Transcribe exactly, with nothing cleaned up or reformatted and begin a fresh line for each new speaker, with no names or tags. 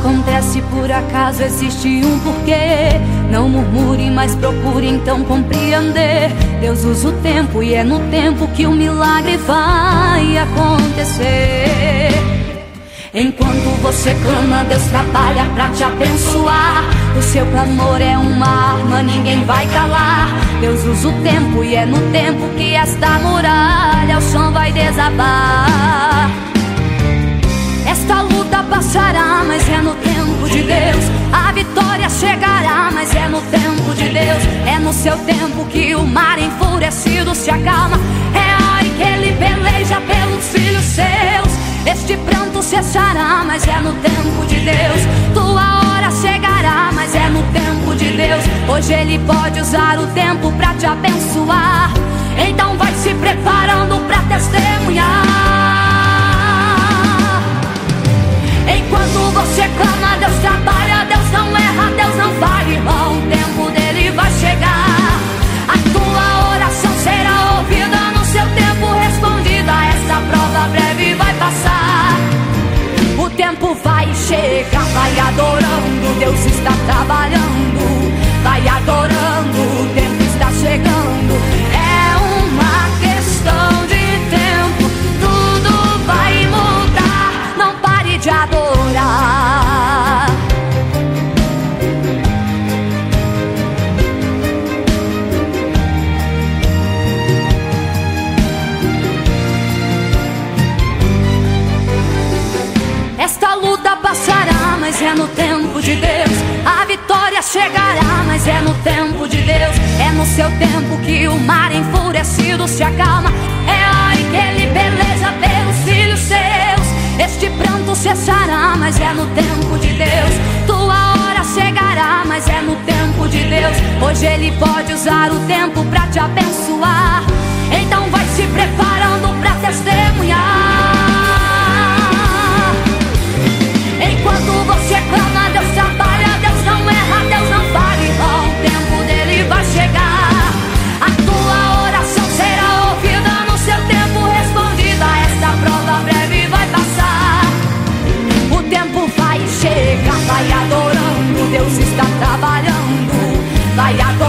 acontece por acaso, existe um porquê. Não murmure, mas procure então compreender. Deus usa o tempo e é no tempo que o milagre vai acontecer. Enquanto você clama, Deus trabalha pra te abençoar. O seu clamor é uma arma, ninguém vai calar. Deus usa o tempo e é no tempo que esta muralha, o chão vai desabar. Esta luta passará, mas é no tempo de Deus. A vitória chegará, mas é no tempo de Deus. É no seu tempo que o mar enfurecido se acalma. É a hora em que ele peleja pelos filhos seus. Este pranto cessará, mas é no tempo de Deus. Tua hora chegará, mas é no tempo de Deus. Hoje ele pode usar o tempo pra te abençoar. Então vai se preparando pra testemunhar. Enquanto você clama, Deus trabalha, Deus não erra, Deus não falha, irmão. O tempo dele vai chegar. A tua oração será ouvida, no seu tempo respondida. Essa prova breve vai passar. O tempo vai chegar, vai adorando, Deus está trabalhando. Vai adorando, o tempo está chegando. É uma questão de tempo, tudo vai mudar. Não pare de adorar. Esta luta passará, mas é no tempo de Deus. A vitória chegará, mas é no tempo de Deus. É no seu tempo que o mar enfurecido se acalma. É a hora em que ele peleja pelos filhos seus. Este pranto cessará, mas é no tempo de Deus. Tua hora chegará, mas é no tempo de Deus. Hoje ele pode usar o tempo pra te abençoar. Então vai se preparando pra testemunhar. Enquanto você clama, Deus trabalha, Deus não erra, Deus não falha, irmão. O tempo dele vai chegar. A tua oração será ouvida, no seu tempo respondida. Esta prova breve vai passar. O tempo vai chegar, vai adorando, Deus está trabalhando. Vai adorando.